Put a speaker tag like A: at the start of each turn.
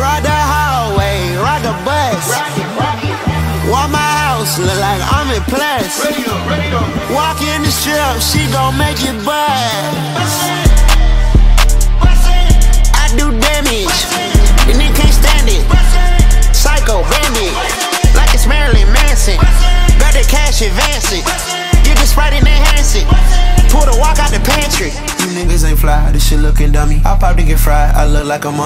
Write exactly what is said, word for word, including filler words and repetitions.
A: Ride the hallway, ride the bus. Walk my house, look like I'm in plus. Walk in the strip, she gon' make it buzz. I do damage, the nigga can't stand it. Psycho bandit, like it's Marilyn Manson. Got the cash advancing, get the Sprite and enhance it. Pull the walk out the pantry. You niggas ain't fly, this shit looking dummy. I pop to get fried, I look like I'm